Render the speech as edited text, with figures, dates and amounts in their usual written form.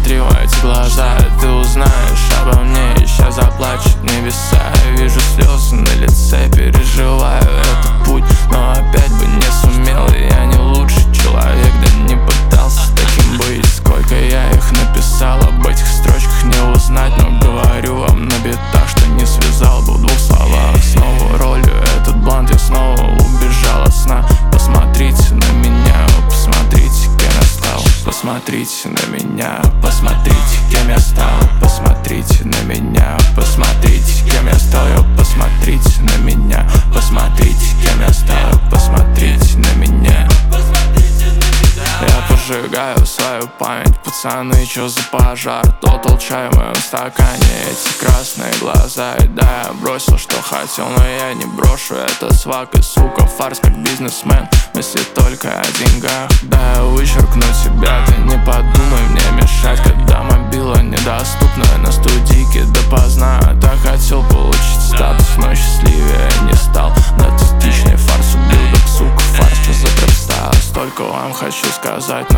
Посмотри в эти глаза, и ты узнаешь обо мне. И сейчас заплачут небеса. Я вижу слезы на лице, переживаю этот путь, но опять бы не сумел. И я не лучший человек, да не пытался таким быть. Сколько я их написал, об этих строчках не узнать. Но говорю вам на битах, что не связал бы в двух словах. Снова ролью этот блант, я снова убежал от сна. Посмотрите на меня, посмотрите, кем я стал. Посмотрите на меня, посмотрите, кем я стал. Посмотрите на меня, посмотрите, кем я стал. Посмотрите на меня, посмотрите, кем я стал. Посмотрите на меня. Я поджигаю свою память, пацаны, чё за пожар? Тотал чай в моем стакане, эти красные глаза. И да, я бросил, что хотел, но я не брошу. Это свак и сука, фарс как бизнесмен, мысли только о деньгах. Да, я вычеркну тебя, ты не подумай мне мешать. Когда мобила недоступна на студийке допоздна. Так хотел получить статус, но счастливее не стал. На тысячный фарс ублюдок, сука, фарс, что за трэп-стайл. Столько вам хочу сказать,